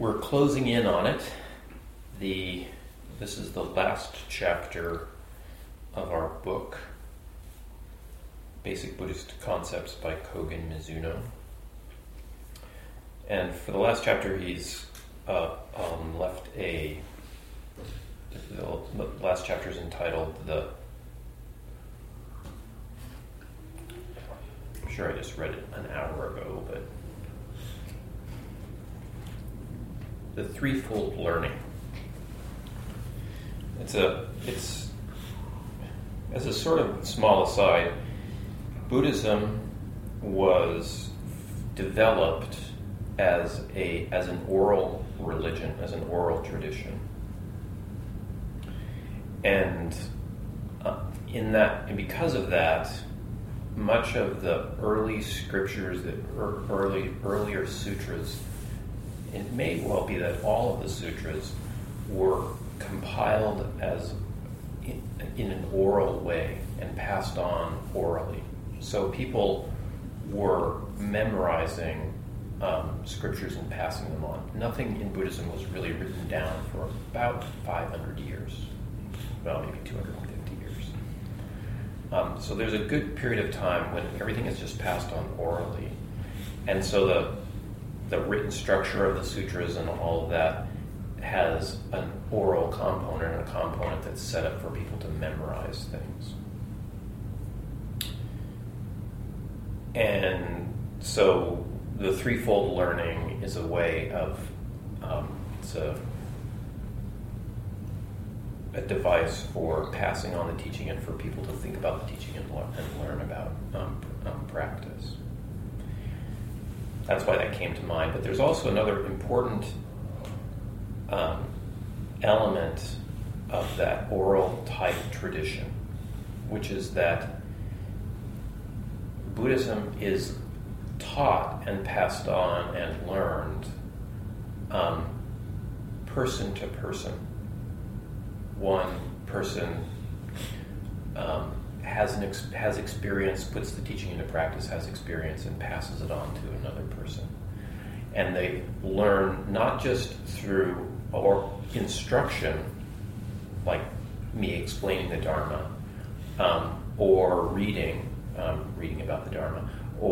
We're closing in on it. This is the last chapter of our book, Basic Buddhist Concepts by Kogen Mizuno. And for the last chapter, he's left the last chapter is entitled I'm sure I just read it an hour ago, but the threefold learning. It's as a sort of small aside, Buddhism was developed as an oral religion, as an oral tradition, and because of that, much of the early scriptures, earlier sutras, it may well be that all of the sutras were compiled in an oral way and passed on orally. So people were memorizing scriptures and passing them on. Nothing in Buddhism was really written down for about 500 years, well, maybe 250 years. So there's a good period of time when everything is just passed on orally. And so the written structure of the sutras and all of that has an oral component and a component that's set up for people to memorize things. And so the threefold learning is a way of, it's a device for passing on the teaching and for people to think about the teaching and learn about practice. That's why that came to mind. But there's also another important element of that oral type tradition, which is that Buddhism is taught and passed on and learned person to person. One person has experience, puts the teaching into practice, has experience, and passes it on to another person. And they learn not just through instruction, like me explaining the Dharma, or reading about the Dharma,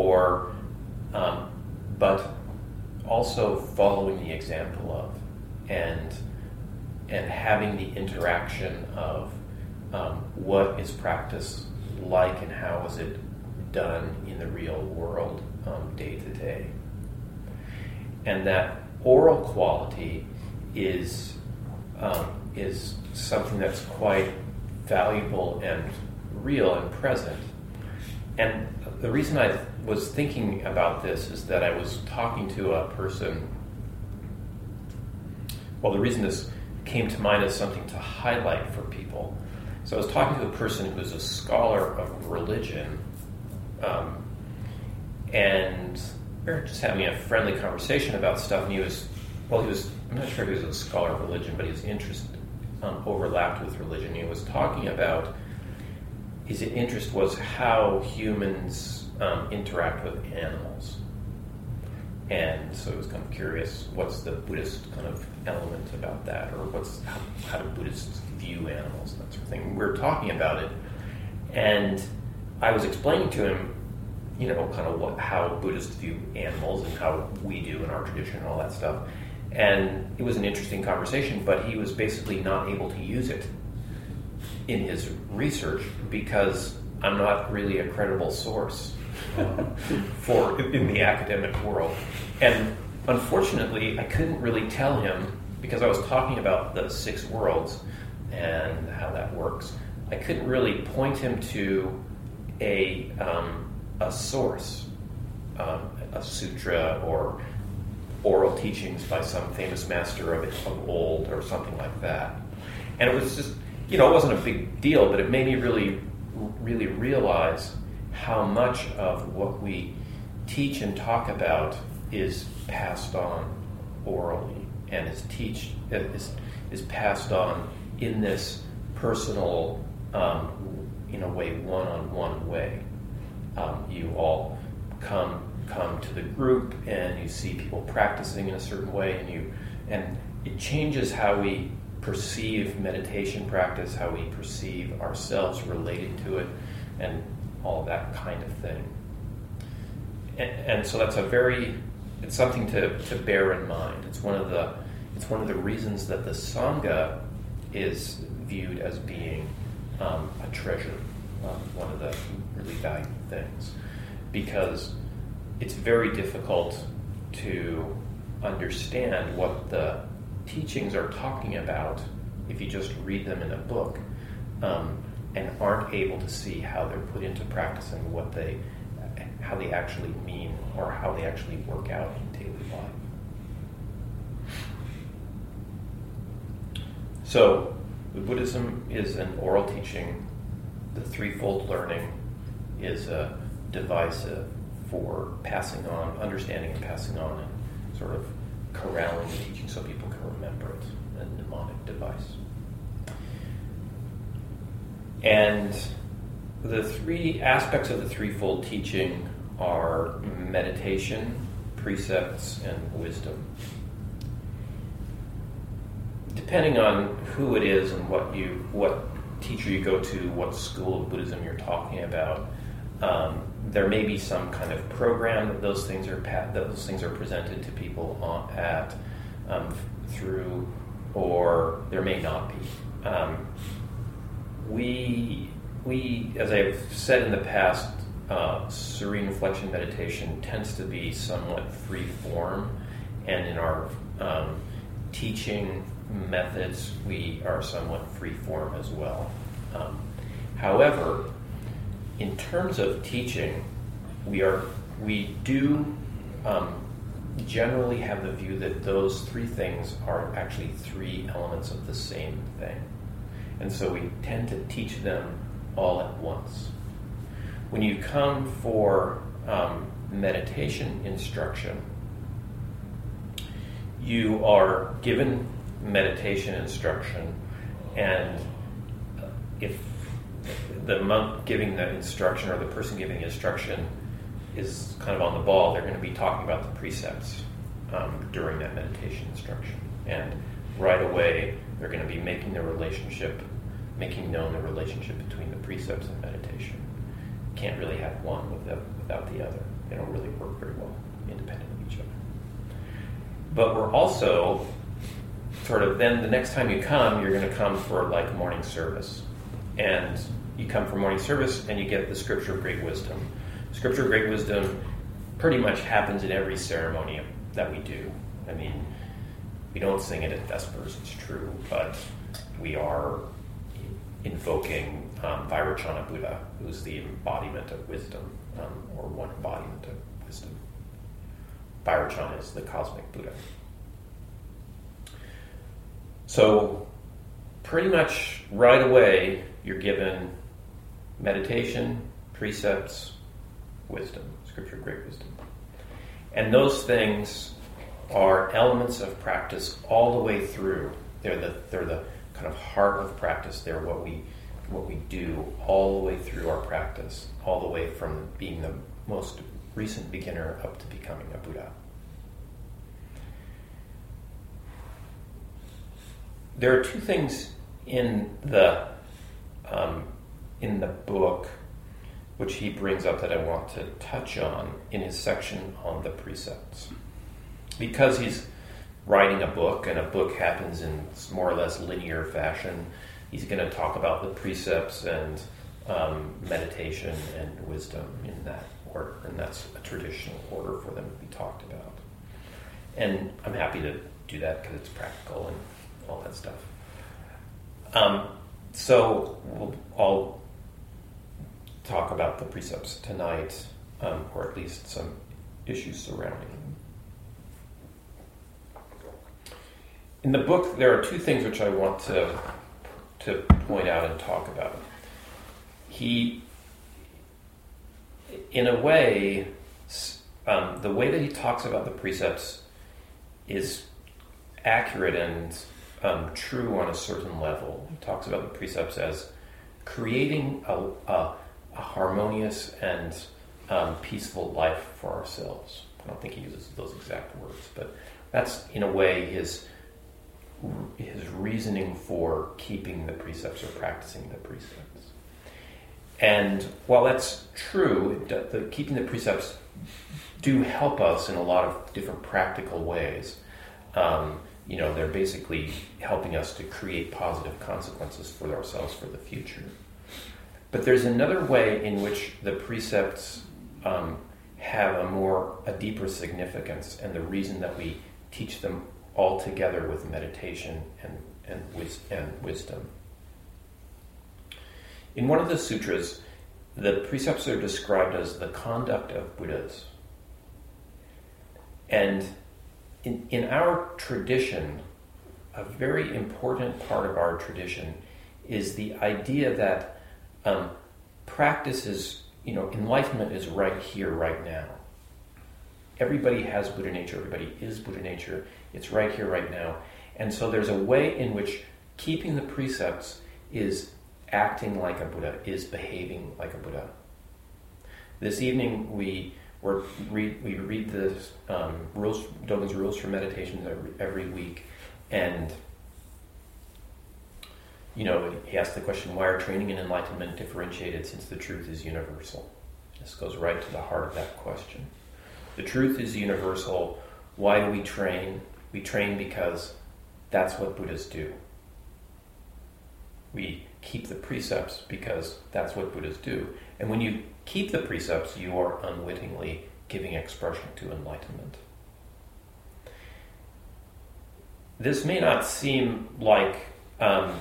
but also following the example of, and having the interaction of what is practice like and how is it done in the real world day to day. And that oral quality is something that's quite valuable and real and present. And the reason I was thinking about this is that I was talking to a person. Well, the reason this came to mind as something to highlight for people. So I was talking to a person who was a scholar of religion, and we were just having a friendly conversation about stuff, and he was, I'm not sure if he was a scholar of religion, but his interest overlapped with religion. He was talking about, his interest was how humans interact with animals. And so I was kind of curious, what's the Buddhist kind of element about that, or how do Buddhists view animals, that sort of thing. We were talking about it, and I was explaining to him, kind of how Buddhists view animals and how we do in our tradition and all that stuff. And it was an interesting conversation, but he was basically not able to use it in his research because I'm not really a credible source in the academic world. And unfortunately, I couldn't really tell him, because I was talking about the 6 worlds and how that works. I couldn't really point him to a source, a sutra or oral teachings by some famous master of old or something like that. And it was just, it wasn't a big deal, but it made me really, really realize how much of what we teach and talk about is passed on orally and is passed on in this personal, in a way, one-on-one way. You all come to the group and you see people practicing in a certain way, And it changes how we perceive meditation practice, how we perceive ourselves relating to it, and all that kind of thing. And so that's it's something to bear in mind. It's one of the reasons that the Sangha is viewed as being a treasure, one of the really valued things, because it's very difficult to understand what the teachings are talking about if you just read them in a book, and aren't able to see how they're put into practice and how they actually mean or how they actually work out in daily life. So, Buddhism is an oral teaching. The threefold learning is a device for passing on, understanding and passing on, and sort of corralling the teaching so people can remember it, a mnemonic device. And the three aspects of the threefold teaching are meditation, precepts, and wisdom. Depending on who it is and what teacher you go to, what school of Buddhism you're talking about, there may be some kind of program that those things are presented to people through, or there may not be. We, as I've said in the past, serene reflection meditation tends to be somewhat free form, and in our teaching methods, we are somewhat free form as well. However, in terms of teaching, we do generally have the view that those three things are actually three elements of the same thing. And so we tend to teach them all at once. When you come for meditation instruction, you are given meditation instruction, and if the monk giving the instruction or the person giving the instruction is kind of on the ball, they're going to be talking about the precepts during that meditation instruction. And right away, they're going to be making known the relationship between the precepts and meditation. You can't really have one without the other. They don't really work very well independent of each other. But we're also then the next time you come, you're going to come for like morning service. And you come for morning service and you get the Scripture of Great Wisdom. Scripture of Great Wisdom pretty much happens in every ceremony that we do. I mean, we don't sing it at Vespers, it's true, but we are invoking Vairocana Buddha, who's the embodiment of wisdom, or one embodiment of wisdom. Vairocana is the cosmic Buddha. So, pretty much right away, you're given meditation, precepts, wisdom, Scripture of Great Wisdom. And those things are elements of practice all the way through. They're the kind of heart of practice. They're what we do all the way through our practice, all the way from being the most recent beginner up to becoming a Buddha. There are two things in the book which he brings up that I want to touch on in his section on the precepts. Because he's writing a book, and a book happens in more or less linear fashion, he's going to talk about the precepts and meditation and wisdom in that order, and that's a traditional order for them to be talked about. And I'm happy to do that because it's practical and all that stuff. So I'll talk about the precepts tonight, or at least some issues surrounding them. In the book, there are two things which I want to point out and talk about. He, in a way, the way that he talks about the precepts is accurate and true on a certain level. He talks about the precepts as creating a harmonious and peaceful life for ourselves. I don't think he uses those exact words, but that's in a way his his reasoning for keeping the precepts or practicing the precepts. And while that's true, keeping the precepts do help us in a lot of different practical ways. They're basically helping us to create positive consequences for ourselves for the future. But there's another way in which the precepts have a deeper significance, and the reason that we teach them all together with meditation and wisdom. In one of the sutras, the precepts are described as the conduct of Buddhas. And in our tradition, a very important part of our tradition is the idea that practice is, enlightenment is right here, right now. Everybody has Buddha nature, everybody is Buddha nature, it's right here, right now. And so there's a way in which keeping the precepts is acting like a Buddha, is behaving like a Buddha. This evening we read the Dogen's Rules for Meditation every week, and he asked the question, why are training and enlightenment differentiated since the truth is universal? This goes right to the heart of that question. The truth is universal. Why do we train? We train because that's what Buddhas do. We keep the precepts because that's what Buddhas do. And when you keep the precepts, you are unwittingly giving expression to enlightenment. This may not seem like an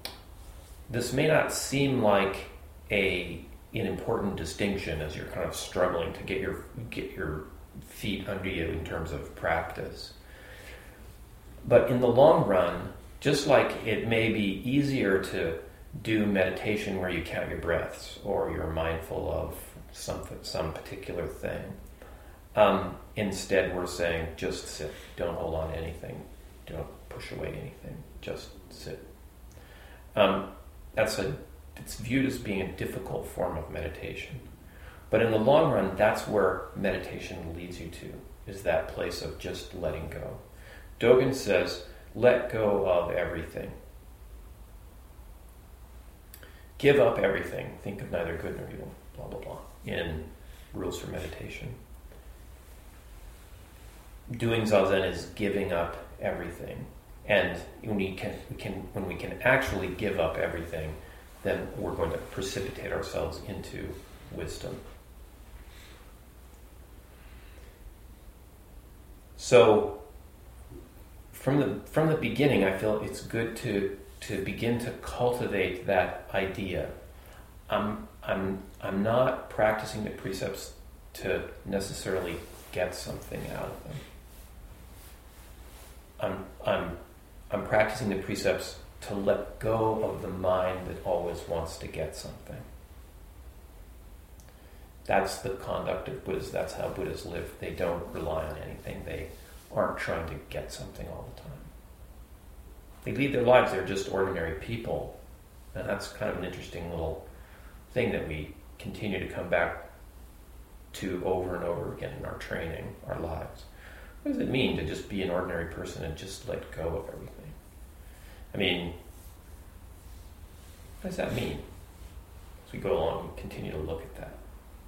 important distinction as you're kind of struggling to get your feet under you in terms of practice. But in the long run, just like it may be easier to do meditation where you count your breaths or you're mindful of some particular thing, instead we're saying just sit, don't hold on to anything, don't push away anything, just sit. It's viewed as being a difficult form of meditation. But in the long run, that's where meditation leads you to, is that place of just letting go. Dogen says, let go of everything. Give up everything. Think of neither good nor evil, blah, blah, blah, in Rules for Meditation. Doing Zazen is giving up everything. And when we can actually give up everything, then we're going to precipitate ourselves into wisdom. So, from the beginning, I feel it's good to begin to cultivate that idea. I'm not practicing the precepts to necessarily get something out of them. I'm practicing the precepts to let go of the mind that always wants to get something. That's the conduct of Buddhas. That's how Buddhas live. They don't rely on anything. They aren't trying to get something all the time. They lead their lives. They're just ordinary people. And that's kind of an interesting little thing that we continue to come back to over and over again in our training, our lives. What does it mean to just be an ordinary person and just let go of everything? I mean, what does that mean? As we go along and continue to look at that.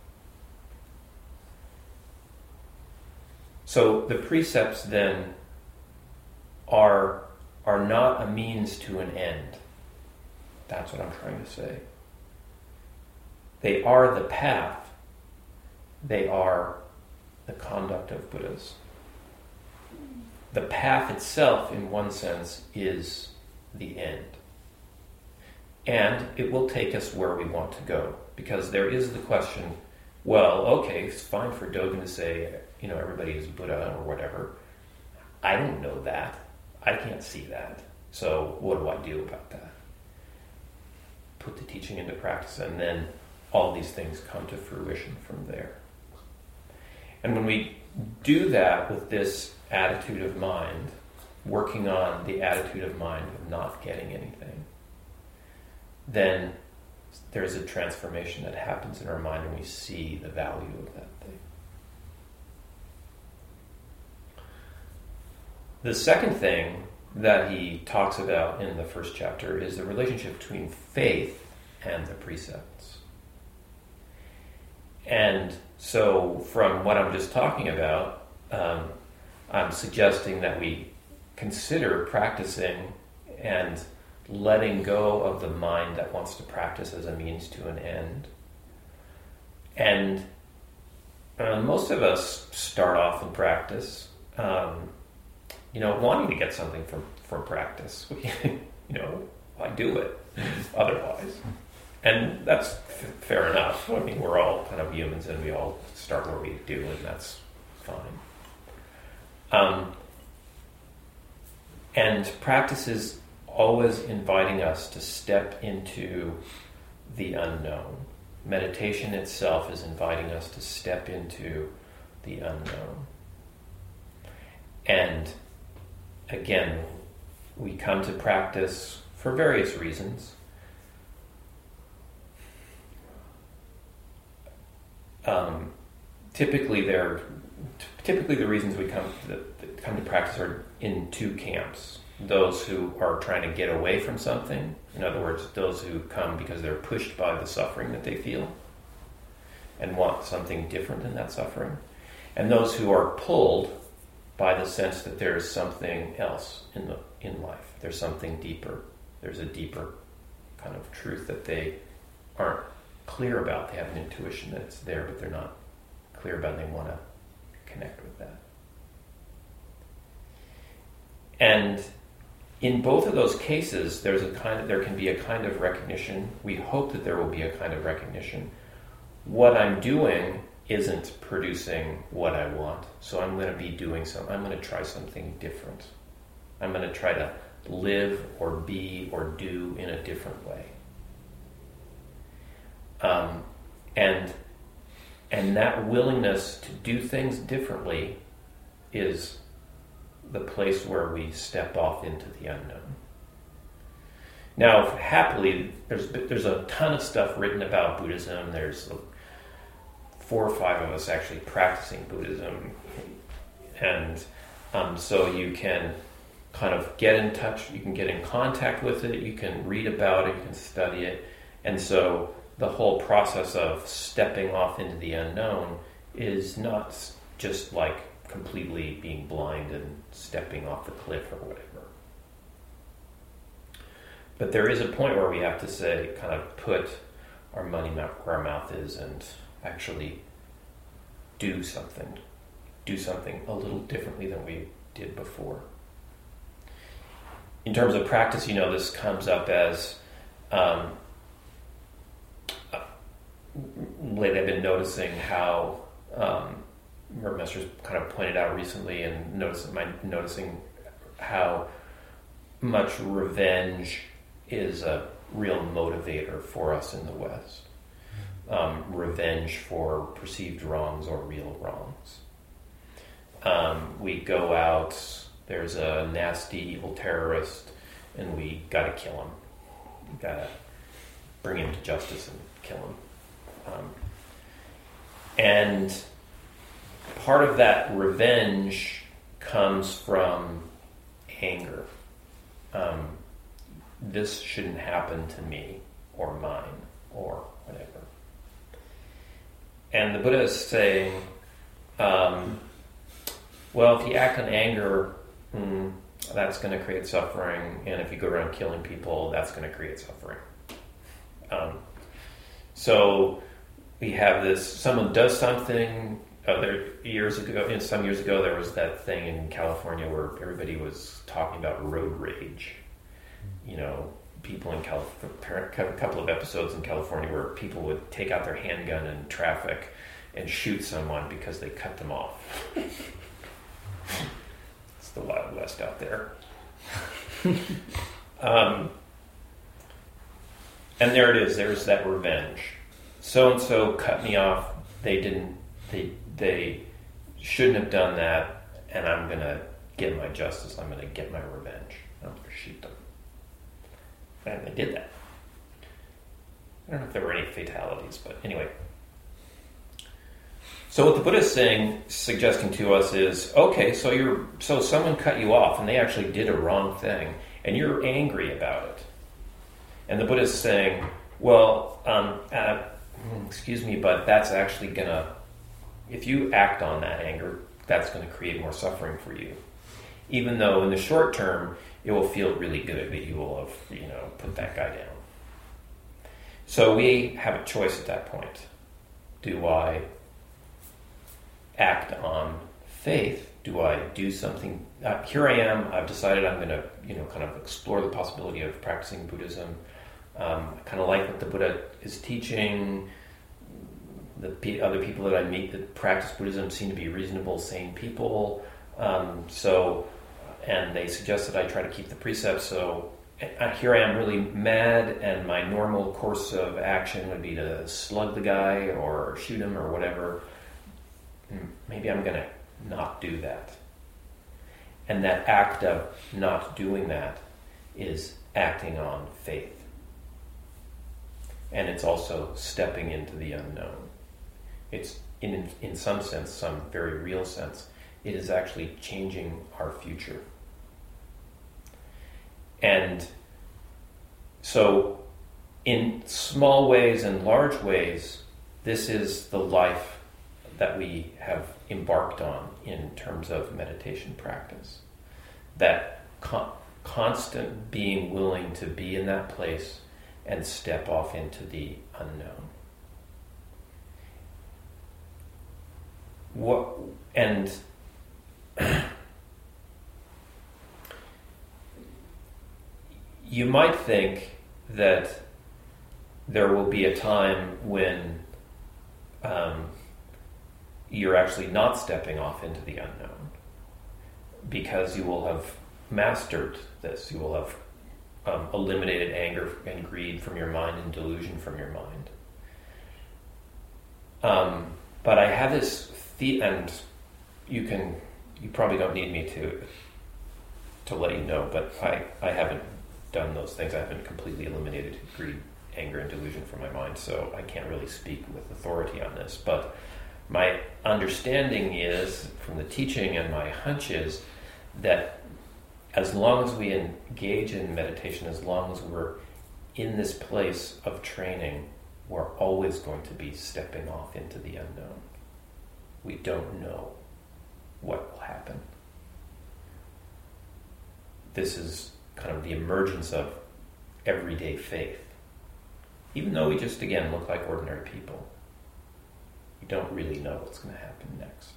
So the precepts then are not a means to an end. That's what I'm trying to say. They are the path. They are the conduct of Buddhas. The path itself, in one sense, is the end. And it will take us where we want to go. Because there is the question, well, okay, it's fine for Dogen to say, everybody is Buddha or whatever. I don't know that. I can't see that. So what do I do about that? Put the teaching into practice, and then all these things come to fruition from there. And when we do that with this attitude of mind, working on the attitude of mind of not getting anything, then there's a transformation that happens in our mind and we see the value of that thing. The second thing that he talks about in the first chapter is the relationship between faith and the precepts. And so from what I'm just talking about, I'm suggesting that we consider practicing and letting go of the mind that wants to practice as a means to an end. And most of us start off in practice, wanting to get something from practice. Why do it otherwise? And that's fair enough. I mean, we're all kind of humans and we all start where we do, and that's fine. And practice is always inviting us to step into the unknown. Meditation itself is inviting us to step into the unknown. And again, we come to practice for various reasons. Typically the reasons we come to practice are in two camps. Those who are trying to get away from something, in other words, those who come because they're pushed by the suffering that they feel and want something different than that suffering, and those who are pulled by the sense that there's something else in life. There's something deeper. There's a deeper kind of truth that they aren't clear about. They have an intuition that it's there, but they're not clear about it. They want to connect with that. And in both of those cases, there can be a kind of recognition. We hope that there will be a kind of recognition. What I'm doing isn't producing what I want, so I'm going to be doing I'm going to try something different. I'm going to try to live or be or do in a different way. And that willingness to do things differently is the place where we step off into the unknown. Now, happily, there's a ton of stuff written about Buddhism. There's 4 or 5 of us actually practicing Buddhism, and so you can kind of get in touch. You can get in contact with it. You can read about it. You can study it, and so the whole process of stepping off into the unknown is not just like completely being blind and stepping off the cliff or whatever. But there is a point where we have to say, kind of put our money where our mouth is and actually do something a little differently than we did before. In terms of practice, this comes up as lately I've been noticing how Master's kind of pointed out recently, and noticing how much revenge is a real motivator for us in the West. Revenge for perceived wrongs or real wrongs. We go out, there's a nasty, evil terrorist, and we got to kill him. We got to bring him to justice and kill him. And part of that revenge comes from anger. This shouldn't happen to me or mine or whatever. And the Buddha is saying, well, if you act on anger, that's going to create suffering, and if you go around killing people, that's going to create suffering. So we have this, someone does something. Some years ago, there was that thing in California where everybody was talking about road rage. People in California, a couple of episodes in California where people would take out their handgun in traffic and shoot someone because they cut them off. It's the Wild West out there. And there it is. There's that revenge. So-and-so cut me off. They shouldn't have done that, and I'm going to get my justice. I'm going to get my revenge. I'm going to shoot them. And they did that. I don't know if there were any fatalities, but anyway. So what the Buddha is suggesting to us is, okay, so someone cut you off and they actually did a wrong thing, and you're angry about it. And the Buddha is saying, well, excuse me, but that's actually gonna, if you act on that anger, that's going to create more suffering for you. Even though in the short term, it will feel really good that you will have, put that guy down. So we have a choice at that point. Do I act on faith? Do I do something? Here I am. I've decided I'm going to, kind of explore the possibility of practicing Buddhism. I kind of like what the Buddha is teaching. The other people that I meet that practice Buddhism seem to be reasonable, sane people. And they suggest that I try to keep the precepts. So here I am really mad, and my normal course of action would be to slug the guy or shoot him or whatever. Maybe I'm going to not do that. And that act of not doing that is acting on faith. And it's also stepping into the unknown. It's, in some sense, some very real sense, it is actually changing our future. And so, in small ways and large ways, this is the life that we have embarked on in terms of meditation practice. That constant being willing to be in that place and step off into the unknown. You might think that there will be a time when you're actually not stepping off into the unknown, because you will have mastered this. You will have eliminated anger and greed from your mind and delusion from your mind. But I have this and you probably don't need me to let you know, but I haven't done those things. I haven't completely eliminated greed, anger, and delusion from my mind, so I can't really speak with authority on this. But my understanding is, from the teaching, and my hunch is, that as long as we engage in meditation, as long as we're in this place of training, we're always going to be stepping off into the unknown. We don't know what will happen. This is kind of the emergence of everyday faith. Even though we just, again, look like ordinary people, we don't really know what's going to happen next.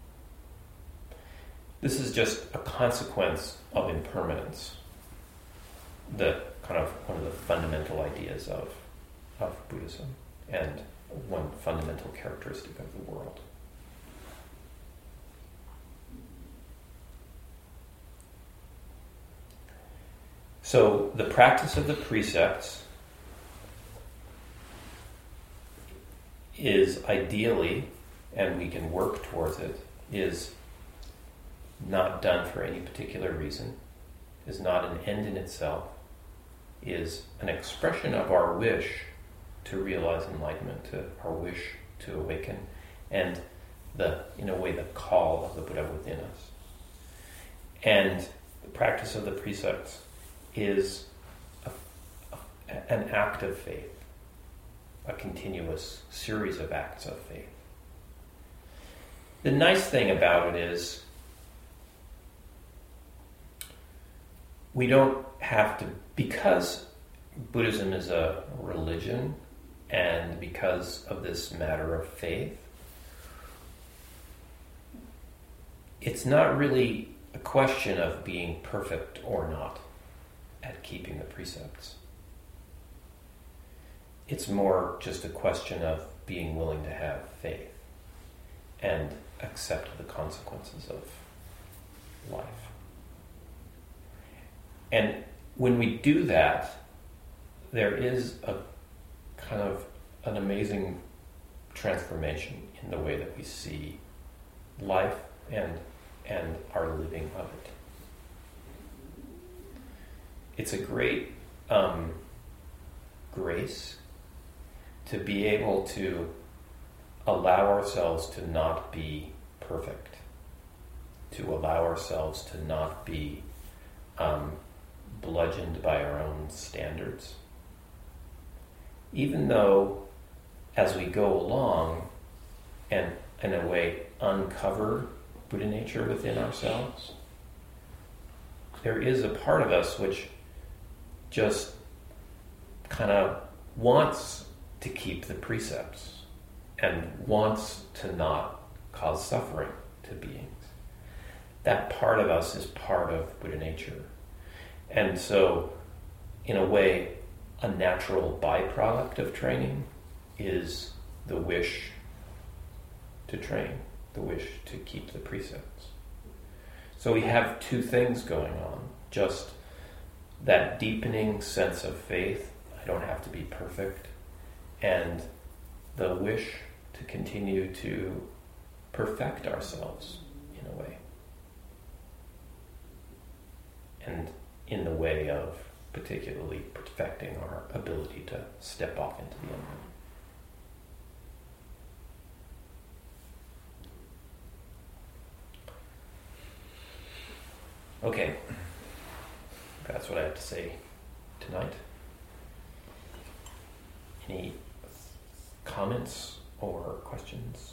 This is just a consequence of impermanence, the kind of one of the fundamental ideas of Buddhism, and one fundamental characteristic of the world. So the practice of the precepts is ideally, and we can work towards it, is not done for any particular reason, is not an end in itself, is an expression of our wish to realize enlightenment, to our wish to awaken, and in a way, the call of the Buddha within us. And the practice of the precepts is an act of faith, a continuous series of acts of faith. The nice thing about it is we don't have to, because Buddhism is a religion, and because of this matter of faith, it's not really a question of being perfect or not at keeping the precepts. It's more just a question of being willing to have faith and accept the consequences of life. And when we do that, there is a kind of an amazing transformation in the way that we see life and our living of it. It's a great grace to be able to allow ourselves to not be perfect, to allow ourselves to not be bludgeoned by our own standards. Even though, as we go along and, in a way, uncover Buddha nature within ourselves, there is a part of us which just kind of wants to keep the precepts and wants to not cause suffering to beings. That part of us is part of Buddha nature. And so, in a way, a natural byproduct of training is the wish to train, the wish to keep the precepts. So we have two things going on. Just that deepening sense of faith, I don't have to be perfect, and the wish to continue to perfect ourselves in a way. And in the way of particularly perfecting our ability to step off into the unknown. Okay, that's what I have to say tonight. Any comments or questions?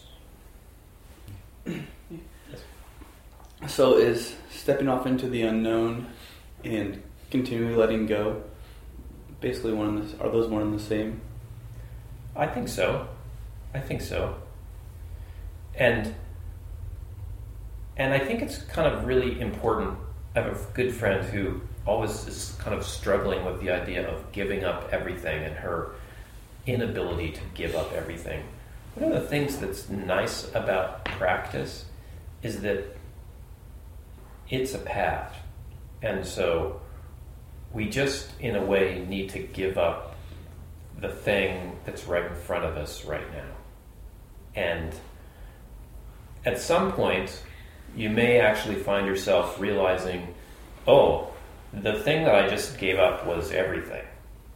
Yes. So is stepping off into the unknown and continually letting go basically are those one and the same? I think so. And I think it's kind of really important. I have a good friend who always is kind of struggling with the idea of giving up everything and her inability to give up everything. One of the things that's nice about practice is that it's a path. And so we just, in a way, need to give up the thing that's right in front of us right now. And at some point, you may actually find yourself realizing, oh, the thing that I just gave up was everything.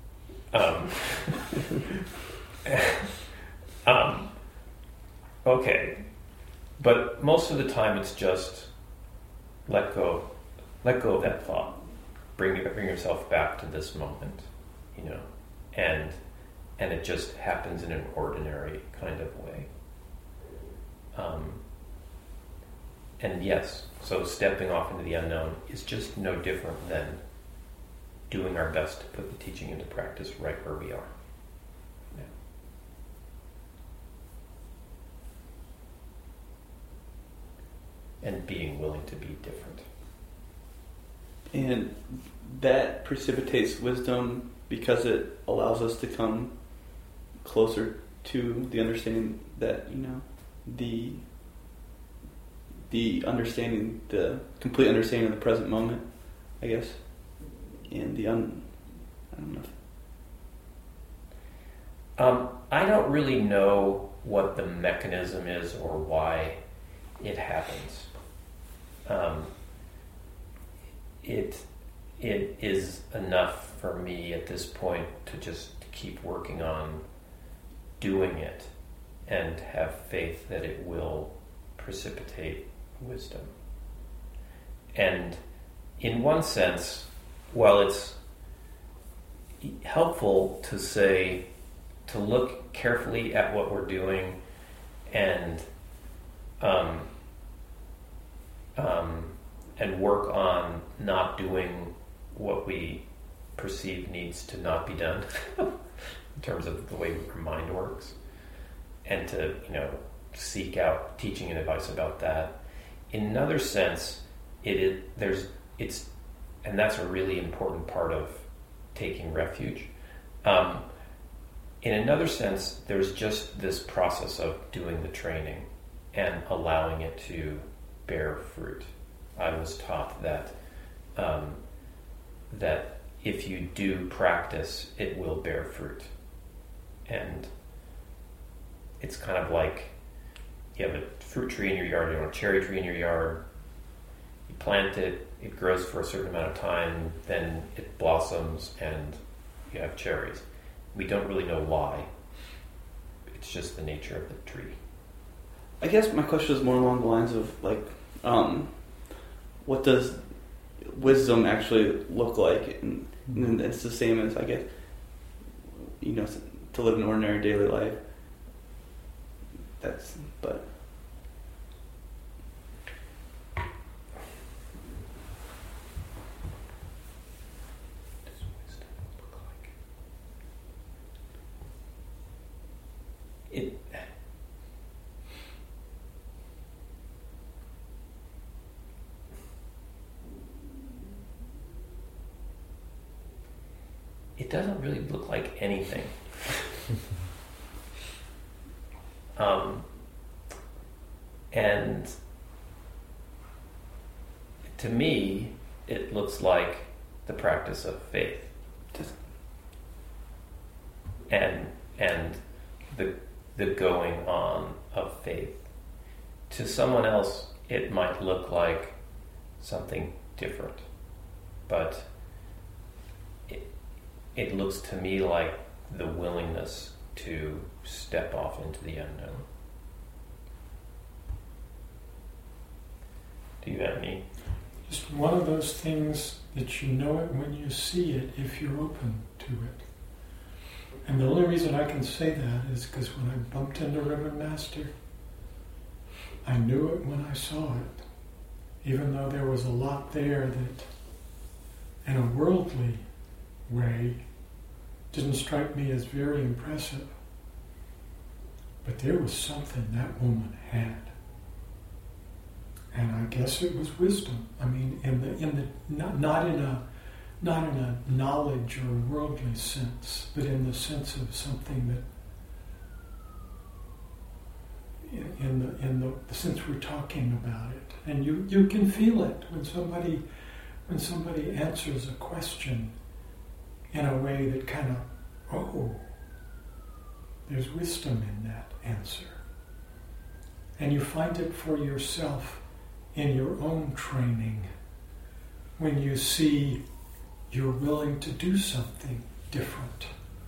Okay. But most of the time it's just let go of that thought. Bring yourself back to this moment, and it just happens in an ordinary kind of way. And yes, so stepping off into the unknown is just no different than doing our best to put the teaching into practice right where we are. Yeah. And being willing to be different. And that precipitates wisdom because it allows us to come closer to the understanding that, the understanding, the complete understanding of the present moment, I guess, and I don't know. I don't really know what the mechanism is or why it happens. It is enough for me at this point to just keep working on doing it and have faith that it will precipitate wisdom. And in one sense, while it's helpful to look carefully at what we're doing and work on not doing what we perceive needs to not be done in terms of the way our mind works, and to seek out teaching and advice about that. In another sense, and that's a really important part of taking refuge. In another sense, there's just this process of doing the training and allowing it to bear fruit. I was taught that if you do practice, it will bear fruit. And it's kind of like you have a fruit tree in your yard, you have a cherry tree in your yard, you plant it, it grows for a certain amount of time, then it blossoms and you have cherries. We don't really know why. It's just the nature of the tree. I guess my question is more along the lines of like, what does wisdom actually look like? And it's the same as, I guess, to live an ordinary daily life. But does wisdom look like? It doesn't really look like anything. And to me, it looks like the practice of faith, and the going on of faith. To someone else, it might look like something different, but it looks to me like the willingness to step off into the unknown. Do you have any? Just one of those things that you know it when you see it, if you're open to it. And the only reason I can say that is because when I bumped into Reverend Master, I knew it when I saw it. Even though there was a lot there that, in a worldly way, didn't strike me as very impressive. But there was something that woman had. And I guess it was wisdom. I mean, not in a knowledge or worldly sense, but in the sense of something that, in the sense we're talking about it, and you can feel it when somebody answers a question in a way that kind of, there's wisdom in that answer, and you find it for yourself in your own training, when you see you're willing to do something different.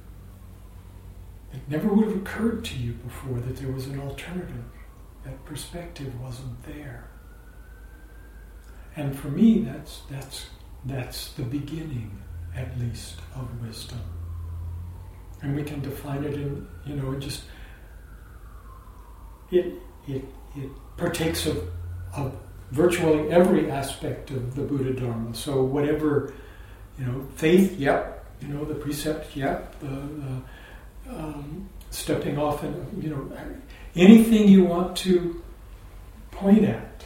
It never would have occurred to you before that there was an alternative. That perspective wasn't there. And for me, that's the beginning, at least, of wisdom. And we can define it in, it partakes of virtually every aspect of the Buddha Dharma. So whatever, faith, yep, the precept, yep, the stepping off, and anything you want to point at,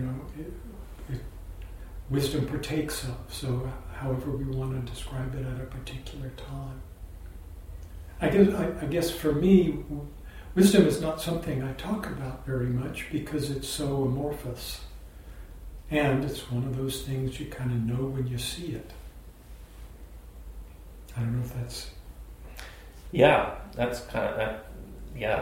wisdom partakes of. So however we want to describe it at a particular time. I guess for me, wisdom is not something I talk about very much because it's so amorphous. And it's one of those things you kind of know when you see it. I don't know if that's... Yeah, that's kind of that. Yeah,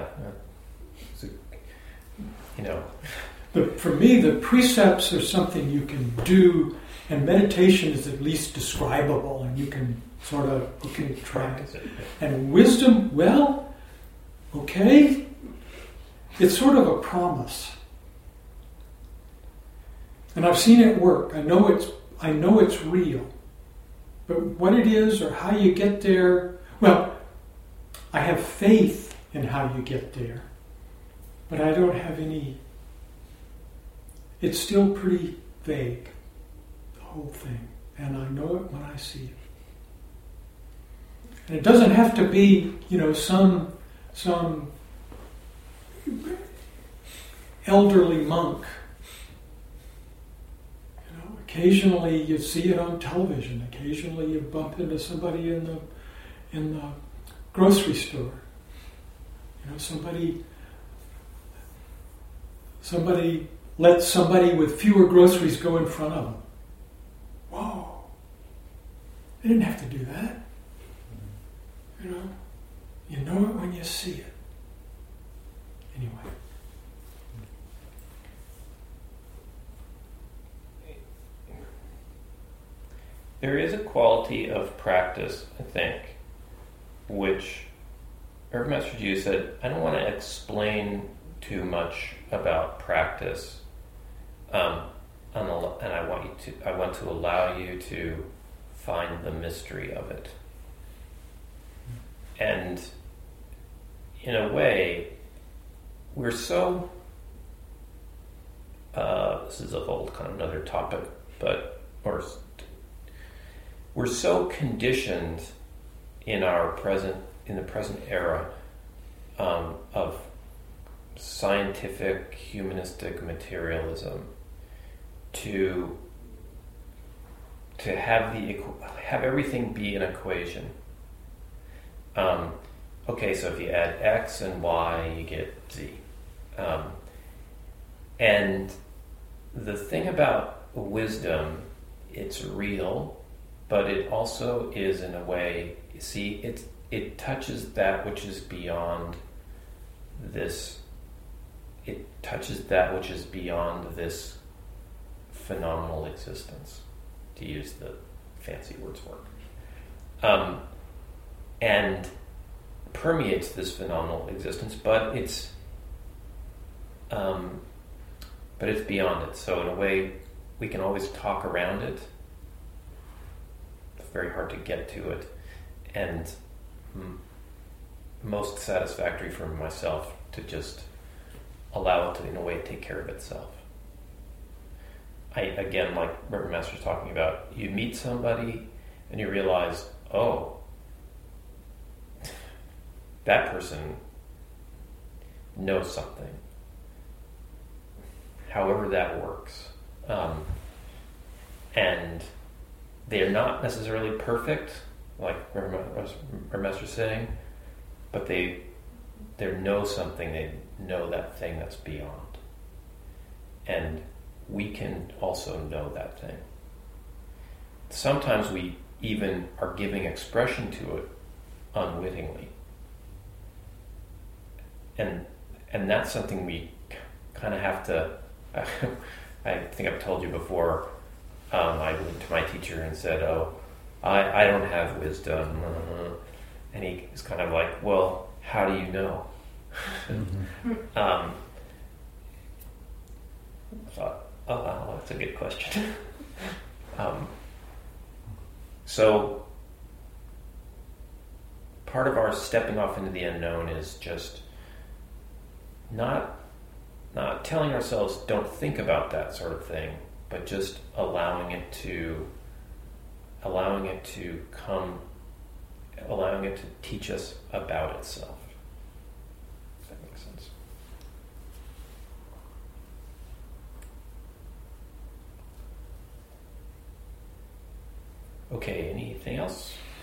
For me, the precepts are something you can do, and meditation is at least describable, and you can track it. And wisdom, well, okay, it's sort of a promise. And I've seen it work. I know it's real. But what it is or how you get there, well, I have faith in how you get there. But I don't have any... It's still pretty vague, the whole thing. And I know it when I see it. And it doesn't have to be, some elderly monk. Occasionally you see it on television. Occasionally you bump into somebody in the grocery store. Somebody lets somebody with fewer groceries go in front of them. Whoa! They didn't have to do that. You know it when you see it. Anyway. There is a quality of practice, I think, which Reverend Master Jiu said, I don't want to explain too much about practice, and I want to allow you to find the mystery of it. And in a way, we're so, this is a whole kind of another topic, we're so conditioned in the present era of scientific, humanistic materialism to have everything be an equation. Okay, so if you add X and Y, you get Z. And the thing about wisdom, it's real, but it also is, in a way, it touches that which is beyond this. It touches that which is beyond this phenomenal existence, to use the fancy Wordsworth, and permeates this phenomenal existence, but it's beyond it. So in a way, we can always talk around it. It's very hard to get to it, and most satisfactory for myself to just allow it to, in a way, take care of itself. Again, like Reverend Master's talking about, you meet somebody and you realize, oh, that person knows something. However that works. And they're not necessarily perfect, like Reverend Master's saying, but they know something, they know that thing that's beyond. And we can also know that thing. Sometimes we even are giving expression to it unwittingly. And that's something we kind of have to, I think I've told you before, I went to my teacher and said, oh, I don't have wisdom. And he was kind of like, well, how do you know? I thought, oh, well, that's a good question. So part of our stepping off into the unknown is just not telling ourselves don't think about that sort of thing, but just allowing it to come, allowing it to teach us about itself. If that makes sense. Okay, anything else?